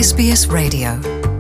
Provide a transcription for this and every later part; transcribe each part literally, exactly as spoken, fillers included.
ес бі ес Radio.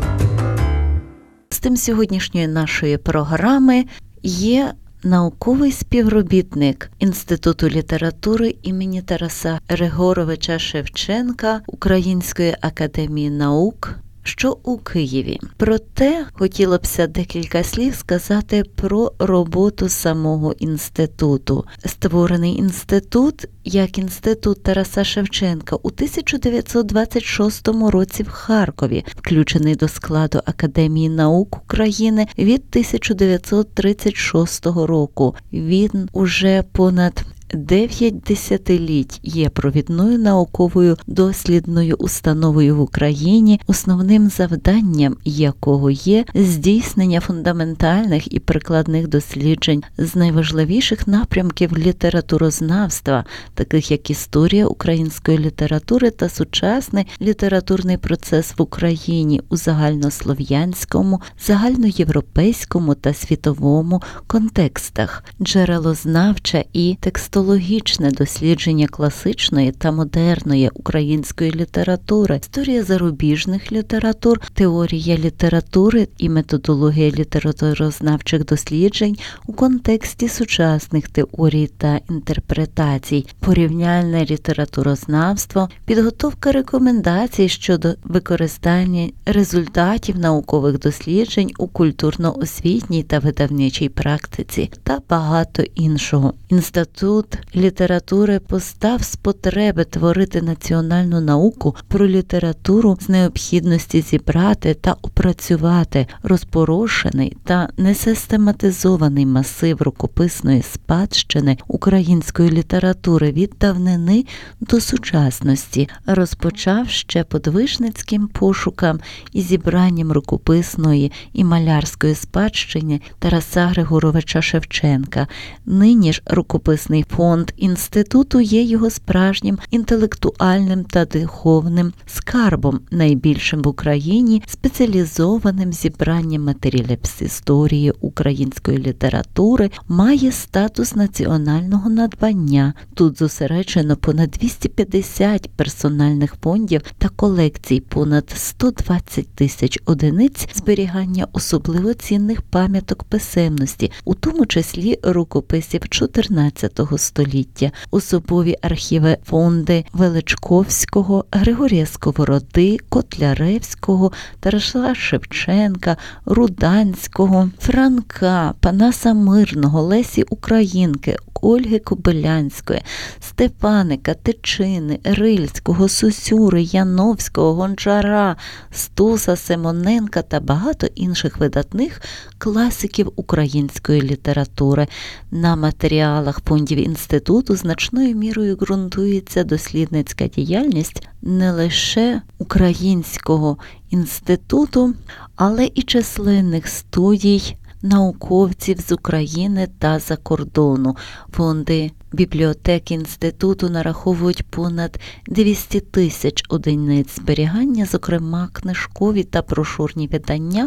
Гостем сьогоднішньої нашої програми є науковий співробітник Інституту літератури імені Тараса Григоровича Шевченка Української академії наук, що у Києві. Проте хотілося б декілька слів сказати про роботу самого інституту. Створений інститут як Інститут Тараса Шевченка у тисяча дев'ятсот двадцять шостому році в Харкові, включений до складу Академії наук України від тисяча дев'ятсот тридцять шостого року. Він уже понад дев'ять десятиліть є провідною науковою дослідною установою в Україні, основним завданням якого є здійснення фундаментальних і прикладних досліджень з найважливіших напрямків літературознавства, таких як історія української літератури та сучасний літературний процес в Україні у загальнослов'янському, загальноєвропейському та світовому контекстах, джерелознавча і текстологічна Логічне дослідження класичної та модерної української літератури, історія зарубіжних літератур, теорія літератури і методологія літературознавчих досліджень у контексті сучасних теорій та інтерпретацій, порівняльне літературознавство, підготовка рекомендацій щодо використання результатів наукових досліджень у культурно-освітній та видавничій практиці та багато іншого. Інститут літератури постав з потреби творити національну науку про літературу з необхідності зібрати та опрацювати розпорошений та несистематизований масив рукописної спадщини української літератури від давнини до сучасності, розпочав ще подвижницьким пошукам і зібранням рукописної і малярської спадщини Тараса Григоровича Шевченка. Нині ж рукописний фонд інституту є його справжнім інтелектуальним та духовним скарбом, найбільшим в Україні спеціалізованим зібранням матеріалів з історії української літератури, має статус національного надбання. Тут зосереджено понад двісті п'ятдесят персональних фондів та колекцій, понад сто двадцять тисяч одиниць зберігання особливо цінних пам'яток писемності, у тому числі рукописів чотирнадцятого століття, особові архіви фонди Величковського, Григорія Сковороди, Котляревського, Тараса Шевченка, Руданського, Франка, Панаса Мирного, Лесі Українки, Ольги Кобилянської, Степаника, Тичини, Рильського, Сосюри, Яновського, Гончара, Стуса, Симоненка та багато інших видатних класиків української літератури. На матеріалах фондів інституту значною мірою ґрунтується дослідницька діяльність не лише Українського інституту, але і численних студій науковців з України та за кордону. Фонди бібліотеки інституту нараховують понад двісті тисяч одиниць зберігання, зокрема книжкові та брошурні видання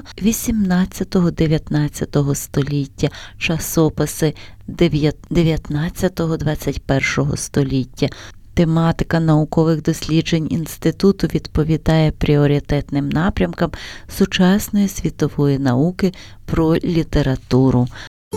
вісімнадцятого-дев'ятнадцятого століття, часописи дев'ятнадцятого-двадцять першого століття. Тематика наукових досліджень інституту відповідає пріоритетним напрямкам сучасної світової науки про літературу.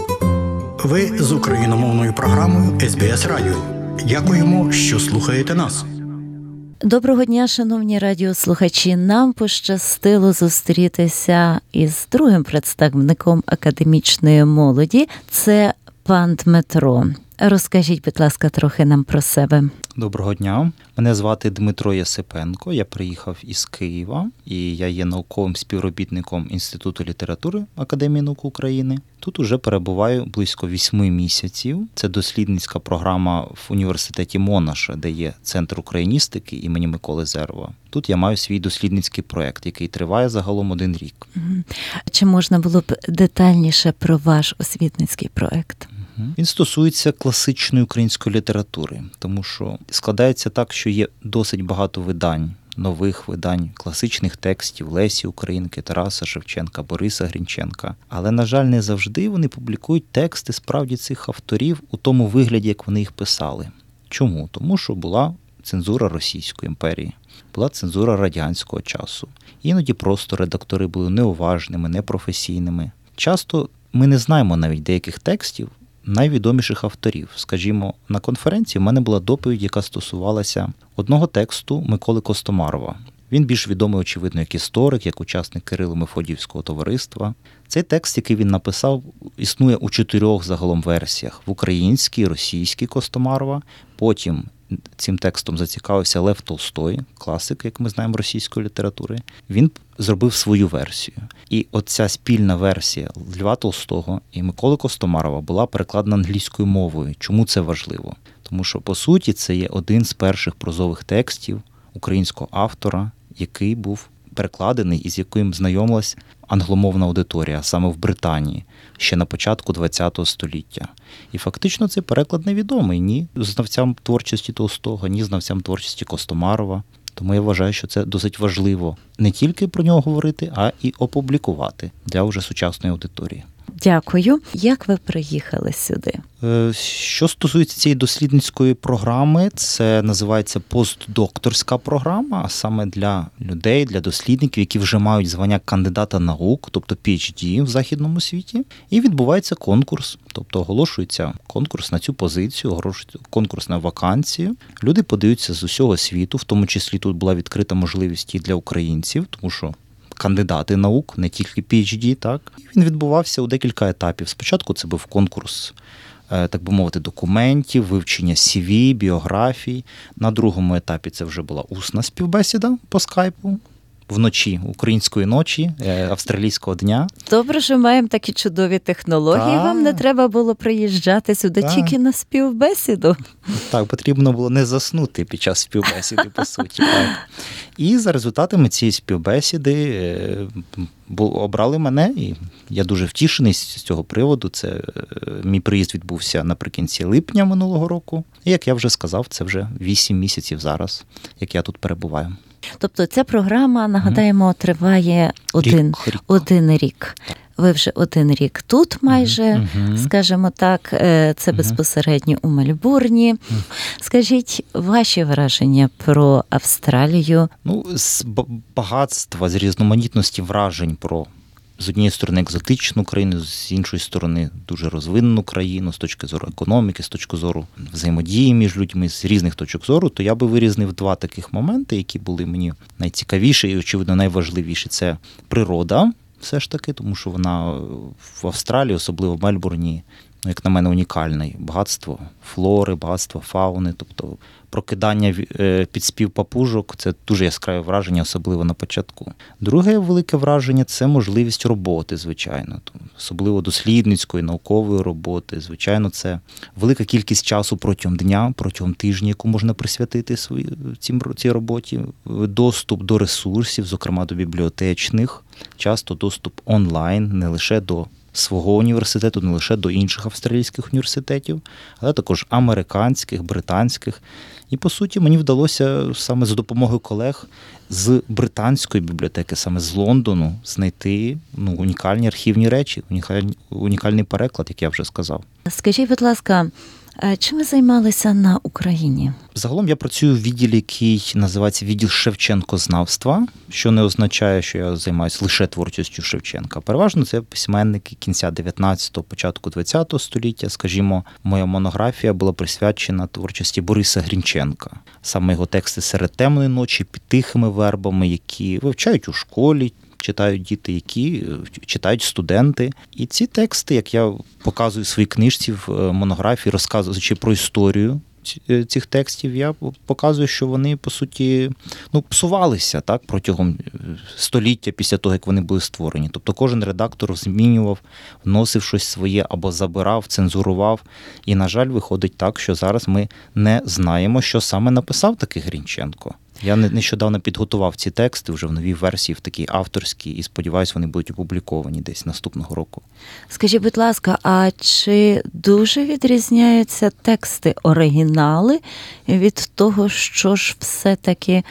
Ви з україномовною програмою ес бі ес Радіо. Дякуємо, що слухаєте нас. Доброго дня, шановні радіослухачі. Нам пощастило зустрітися із другим представником академічної молоді. Це пан Дмитро. Розкажіть, будь ласка, трохи нам про себе. Доброго дня. Мене звати Дмитро Єсипенко. Я приїхав із Києва, і я є науковим співробітником Інституту літератури Академії наук України. Тут уже перебуваю близько вісьми місяців. Це дослідницька програма в університеті Монаша, де є Центр україністики імені Миколи Зерова. Тут я маю свій дослідницький проєкт, який триває загалом один рік. Чи можна було б детальніше про ваш освітницький проєкт? Він стосується класичної української літератури, тому що складається так, що є досить багато видань, нових видань, класичних текстів Лесі Українки, Тараса Шевченка, Бориса Грінченка. Але, на жаль, не завжди вони публікують тексти справді цих авторів у тому вигляді, як вони їх писали. Чому? Тому що була цензура Російської імперії. була цензура радянського часу. Іноді просто редактори були неуважними, непрофесійними. Часто ми не знаємо навіть деяких текстів найвідоміших авторів. Скажімо, на конференції в мене була доповідь, яка стосувалася одного тексту Миколи Костомарова. Він більш відомий, очевидно, як історик, як учасник Кирило-Мефодіївського товариства. Цей текст, який він написав, існує у чотирьох загалом версіях. В українській, російській Костомарова, потім цим текстом зацікавився Лев Толстой, класик, як ми знаємо, російської літератури. Він зробив свою версію. І оця спільна версія Льва Толстого і Миколи Костомарова була перекладена англійською мовою. Чому це важливо? Тому що, по суті, це є один з перших прозових текстів українського автора, який був перекладений і з яким знайомилась англомовна аудиторія, саме в Британії, ще на початку ХХ століття. І фактично цей переклад невідомий ні знавцям творчості Толстого, ні знавцям творчості Костомарова. Тому я вважаю, що це досить важливо не тільки про нього говорити, а і опублікувати для вже сучасної аудиторії. Дякую. Як ви приїхали сюди? Що стосується цієї дослідницької програми, це називається постдокторська програма, а саме для людей, для дослідників, які вже мають звання кандидата наук, тобто пі ейч ді в західному світі, і відбувається конкурс, тобто оголошується конкурс на цю позицію, оголошується конкурс на вакансію. Люди подаються з усього світу, в тому числі тут була відкрита можливість і для українців, тому що кандидати наук, не тільки пі ейч ді, так. І він відбувався у декілька етапів. Спочатку це був конкурс, так би мовити, документів, вивчення сі ві, біографій. На другому етапі це вже була усна співбесіда по скайпу. Вночі, української ночі, австралійського дня. Добре, що маємо такі чудові технології. Так. Вам не треба було приїжджати сюди Так. тільки на співбесіду. Так, потрібно було не заснути під час співбесіди, по суті. Так. І за результатами цієї співбесіди е, бу- обрали мене, і я дуже втішений з цього приводу. Це е, мій приїзд відбувся наприкінці липня минулого року. І, як я вже сказав, це вже вісім місяців зараз, як я тут перебуваю. Тобто ця програма, нагадаємо, триває один Рік, рік. один рік. Ви вже один рік тут майже, Мгм. скажімо так, е, це Мгм. безпосередньо у Мельбурні. Скажіть ваші враження про Австралію? Ну, з ба- багатства, з різноманітності вражень про, з однієї сторони, екзотичну країну, з іншої сторони, дуже розвинену країну, з точки зору економіки, з точки зору взаємодії між людьми, з різних точок зору, то я би вирізнив два таких моменти, які були мені найцікавіші і, очевидно, найважливіші. Це природа, все ж таки, тому що вона в Австралії, особливо в Мельбурні, ну, як на мене, унікальне багатство флори, багатство фауни, тобто прокидання е, під спів папужок – це дуже яскраве враження, особливо на початку. Друге велике враження – це можливість роботи, звичайно, особливо дослідницької, наукової роботи. Звичайно, це велика кількість часу протягом дня, протягом тижня, яку можна присвятити свої, цим, цій роботі, доступ до ресурсів, зокрема до бібліотечних, часто доступ онлайн, не лише до свого університету, не лише до інших австралійських університетів, але також американських, британських. І, по суті, мені вдалося саме за допомогою колег з британської бібліотеки, саме з Лондону, знайти ну, унікальні архівні речі, унікальний, унікальний переклад, як я вже сказав. Скажіть, будь ласка, а чим ви займалися на Україні? Загалом я працюю в відділі, який називається відділ Шевченкознавства, що не означає, що я займаюся лише творчістю Шевченка. Переважно це письменники кінця дев'ятнадцятого, початку двадцятого століття. Скажімо, моя монографія була присвячена творчості Бориса Грінченка. Саме його тексти «Серед темної ночі», «Під тихими вербами», які вивчають у школі, читають діти, які читають студенти. І ці тексти, як я показую в своїй книжці, в монографії, розказуючи про історію цих текстів, я показую, що вони, по суті, ну, псувалися так, протягом століття після того, як вони були створені. Тобто кожен редактор змінював, вносив щось своє або забирав, цензурував. І, на жаль, виходить так, що зараз ми не знаємо, що саме написав такий Грінченко. Я нещодавно підготував ці тексти вже в новій версії, в такій авторській, і сподіваюся, вони будуть опубліковані десь наступного року. Скажіть, будь ласка, а чи дуже відрізняються тексти, оригінали від того, що ж все-таки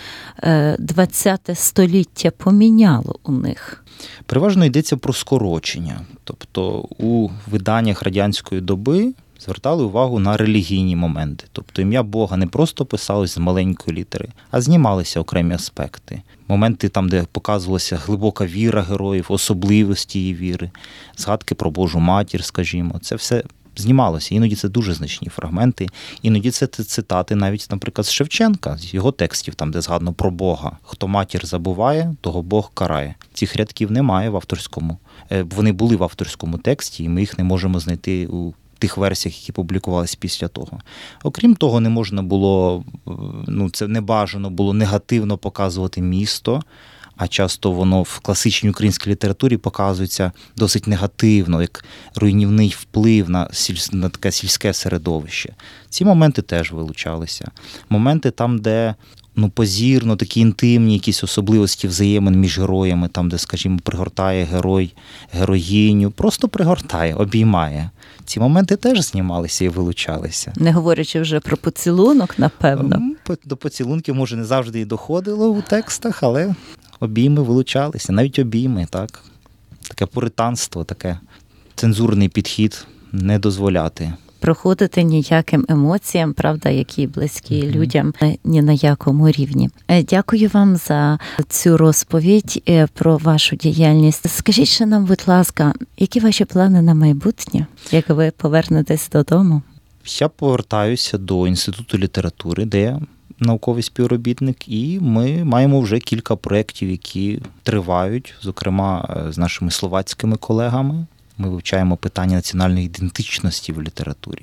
ХХ століття поміняло у них? Переважно йдеться про скорочення. Тобто у виданнях радянської доби звертали увагу на релігійні моменти. Тобто ім'я Бога не просто писалось з маленької літери, а знімалися окремі аспекти. Моменти там, де показувалася глибока віра героїв, особливості її віри, згадки про Божу матір, скажімо. Це все знімалося. Іноді це дуже значні фрагменти. Іноді це цитати навіть, наприклад, з Шевченка, з його текстів, там, де згадано про Бога. Хто матір забуває, того Бог карає. Цих рядків немає в авторському. Вони були в авторському тексті, і ми їх не можемо знайти у тих версіях, які публікувалися після того. Окрім того, не можна було, ну, це не бажано було негативно показувати місто, а часто воно в класичній українській літературі показується досить негативно, як руйнівний вплив на, сіль... на таке сільське середовище. Ці моменти теж вилучалися. Моменти там, де ну, позірно, такі інтимні якісь особливості взаємин між героями, там, де, скажімо, пригортає герой героїню, просто пригортає, обіймає. Ці моменти теж знімалися і вилучалися. Не говорячи вже про поцілунок, напевно. До поцілунків, може, не завжди і доходило у текстах, але обійми вилучалися, навіть обійми, так. Таке пуританство, таке цензурний підхід не дозволяти. Проходити ніяким емоціям, правда, які близькі mm-hmm. людям ні на якому рівні. Дякую вам за цю розповідь про вашу діяльність. Скажіть ще нам, будь ласка, які ваші плани на майбутнє, як ви повернетесь додому? Я повертаюся до Інституту літератури, де я науковий співробітник, і ми маємо вже кілька проєктів, які тривають, зокрема з нашими словацькими колегами. Ми вивчаємо питання національної ідентичності в літературі.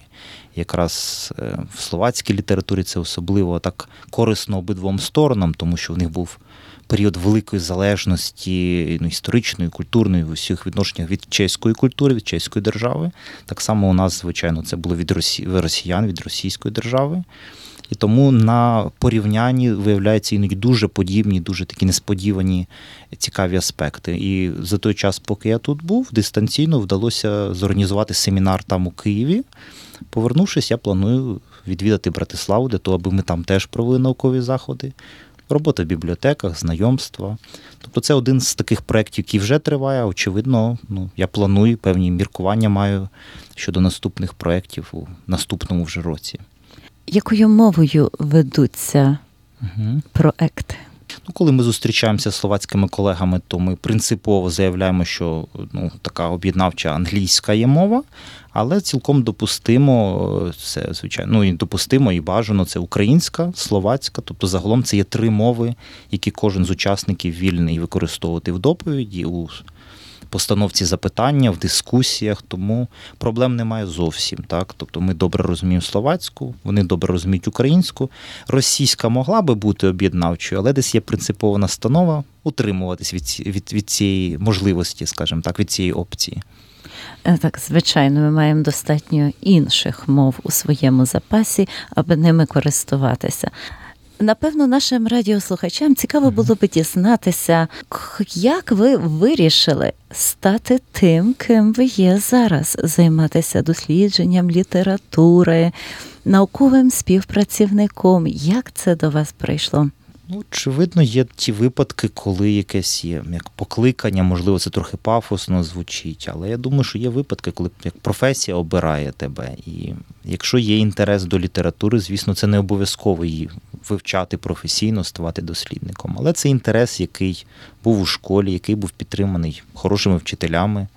Якраз в словацькій літературі це особливо так корисно обидвом сторонам, тому що в них був період великої залежності, ну, історичної, культурної, в усіх відношеннях від чеської культури, від чеської держави. Так само у нас, звичайно, це було від росіян, від російської держави. І тому на порівнянні виявляються іноді дуже подібні, дуже такі несподівані, цікаві аспекти. І за той час, поки я тут був, дистанційно вдалося зорганізувати семінар там у Києві. Повернувшись, я планую відвідати Братиславу, для того, аби ми там теж провели наукові заходи. Робота в бібліотеках, знайомства. Тобто це один з таких проєктів, який вже триває. Очевидно, ну, я планую, певні міркування маю щодо наступних проєктів у наступному вже році. Якою мовою ведуться угу. проекти? Ну, коли ми зустрічаємося з словацькими колегами, то ми принципово заявляємо, що ну, така об'єднавча англійська є мова, але цілком допустимо, це, звичайно, ну, і допустимо, і бажано, це українська, словацька, тобто загалом це є три мови, які кожен з учасників вільний використовувати в доповіді, у постановці запитання, в дискусіях, тому проблем немає зовсім. Так? Тобто ми добре розуміємо словацьку, вони добре розуміють українську. Російська могла би бути об'єднавчою, але десь є принципова настанова утримуватись від, від, від цієї можливості, скажімо так, від цієї опції. Так, звичайно, ми маємо достатньо інших мов у своєму запасі, аби ними користуватися. Напевно, нашим радіослухачам цікаво було би дізнатися, як ви вирішили стати тим, ким ви є зараз, займатися дослідженням літератури, науковим співпрацівником. Як це до вас прийшло? Ну, очевидно, є ті випадки, коли якесь є як покликання, можливо, це трохи пафосно звучить, але я думаю, що є випадки, коли як професія обирає тебе. І якщо є інтерес до літератури, звісно, це не обов'язково її вивчати професійно, ставати дослідником. Але це інтерес, який був у школі, який був підтриманий хорошими вчителями.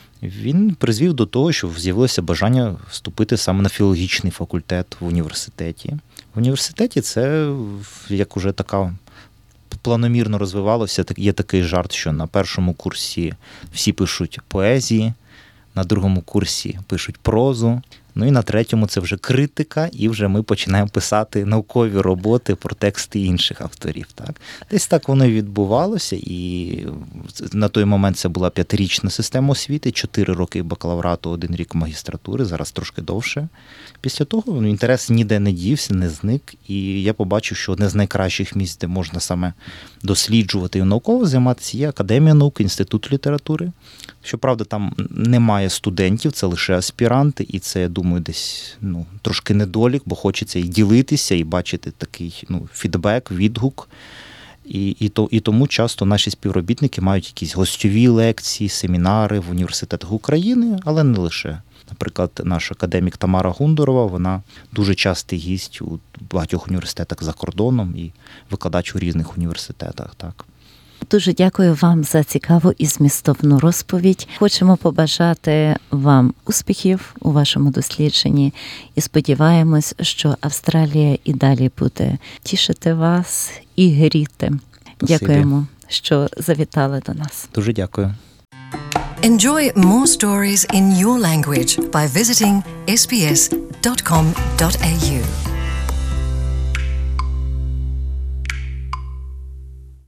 Він призвів до того, що з'явилося бажання вступити саме на філологічний факультет в університеті. В університеті це, як уже така планомірно розвивалося, є такий жарт, що на першому курсі всі пишуть поезії, на другому курсі пишуть прозу, ну і на третьому це вже критика, і вже ми починаємо писати наукові роботи про тексти інших авторів. Так? Десь так воно і відбувалося, і на той момент це була п'ятирічна система освіти, чотири роки бакалаврату, один рік магістратури, зараз трошки довше. Після того ну, інтерес ніде не дівся, не зник, і я побачив, що одне з найкращих місць, де можна саме досліджувати і науково займатися, є Академія наук, Інститут літератури. Щоправда, там немає студентів, це лише аспіранти, і це, я думаю, десь ну, трошки недолік, бо хочеться і ділитися, і бачити такий ну, фідбек, відгук. І, і, то, і тому часто наші співробітники мають якісь гостьові лекції, семінари в університетах України, але не лише. Наприклад, наш академік Тамара Гундурова, вона дуже частий гість у багатьох університетах за кордоном і викладач у різних університетах. Так. Дуже дякую вам за цікаву і змістовну розповідь. Хочемо побажати вам успіхів у вашому дослідженні і сподіваємось, що Австралія і далі буде тішити вас і гріти. Спасибі. Дякуємо, що завітали до нас. Дуже дякую. Enjoy more stories in your language by visiting s b s dot com dot a u.